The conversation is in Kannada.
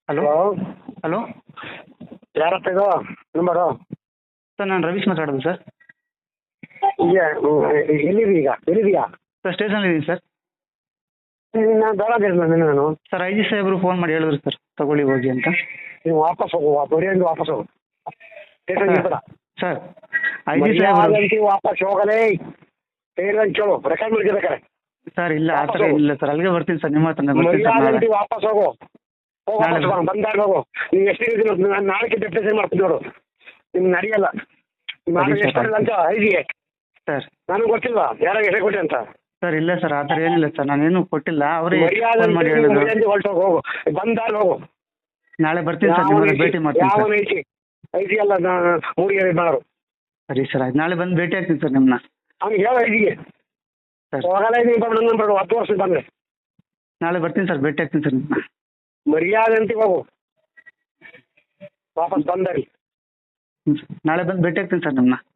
ಹಲೋ ಹಲೋ ಹಲೋ ಯಾರಪ್ಪ ಇದು ನಂಬರು? ಸರ್ ನಾನು ರವೀಶ್ ಮಾತಾಡೋದು ಸರ್. ಎಲ್ಲಿದೀಯಾ ಸರ್ ಸ್ಟೇಷನಲ್ಲಿ ಇದ್ದೀನಿ ಸರ್. ನಾನು ಬೇಡ ಅಂದಿದ್ದೆ ನಾನು. ಸರ್ ಐ ಜಿ ಸಾಹೇಬರು ಫೋನ್ ಮಾಡಿ ಹೇಳಿದ್ರು ಸರ್ ತಗೊಳ್ಳಿ ಹೋಗಿ ಅಂತ. ನೀವು ವಾಪಸ್ ಹೋಗು, ಬಡಿಯಂದು ವಾಪಸ್ ಹೋಗು. ಸ್ಟೇಷನ್ಗೆ ಬೇಡ ಸರ್ ಐ ಜಿ ಸಾಹೇಬರು. ವಾಪಸ್ ಹೋಗಲೇ ಹೇಳಿದಂಗೆ ಕೇಳು, ರೆಕಾರ್ಡ್ ಮಾಡ್ಕೋಬೇಕಾರೆ. ಸರ್ ಇಲ್ಲ ಆ ಥರ ಇಲ್ಲ ಸರ್, ಅಲ್ಲಿಗೆ ಬರ್ತೀನಿ ಸರ್, ನಿಮ್ಮ ಹತ್ರನೇ ಬರ್ತೀನಿ ಸರ್ ನಾಳೆ. ವಾಪಸ್ ಹೋಗು, ಬಂದಾಗ ಹೋಗು. ನೀವು ಎಷ್ಟು ರೀತಿ ನಾನು ನಾಳೆಗೆ ಡೆಪ್ಯುಟೇಷನ್ ಮಾಡ್ತೀನಿ ನೋಡು. ನಿಮ್ಗೆ ನಡೆಯಲ್ಲ. ನಾನು ಎಷ್ಟು ಅಂತ ಐಜಿಗೆ ಸರ್. ನನಗೆ ಗೊತ್ತಿಲ್ವಾ ಯಾರಾಗ ಎಷ್ಟು ಕೊಟ್ಟೆ ಅಂತ? ಸರ್ ಇಲ್ಲ ಸರ್ ಆ ಥರ ಏನಿಲ್ಲ ಸರ್, ನಾನೇನು ಕೊಟ್ಟಿಲ್ಲ, ಅವರೇ ಫೋನ್ ಮಾಡಿ ಹೇಳಿದ್ರು. ಹೊರಟೋಗಿ ಹೋಗು, ಬಂದಾಗ ಹೋಗು. ನಾಳೆ ಬರ್ತೀನಿ ಸರ್, ನಿಮ್ಮನ್ನ ಭೇಟಿ ಮಾಡ್ತೀನಿ ಯಾವ ಸರ್. ಐಜಿ ಅಲ್ಲ, ಮೂಡಿಗೆ ಬಾರು. ಸರಿ ಸರ್ ಆಯ್ತು, ನಾಳೆ ಬಂದು ಭೇಟಿ ಆಗ್ತೀನಿ ಸರ್ ನಿಮ್ಮನ್ನ. ಅವ್ನಿಗೆ ಹೇಳ ಐಜಿಗೆ ಸರ್ ಹೋಗಲ್ಲ, ನೀವು ಬಂದು 10 ವರ್ಷ ಬಂದರೆ ನಾಳೆ ಬರ್ತೀನಿ ಸರ್, ಭೇಟಿ ಆಗ್ತೀನಿ ಸರ್ ನಿಮ್ಮನ್ನ. ಮರ್ಯಾದೆ ಅಂತ ಹೋಗು, ವಾಪಸ್ ಬಂದರಿ. ನಾಳೆ ಬಂದು ಭೇಟಿ ಆಗ್ತೀನಿ ಸರ್ ನಿಮ್ಮನ್ನ.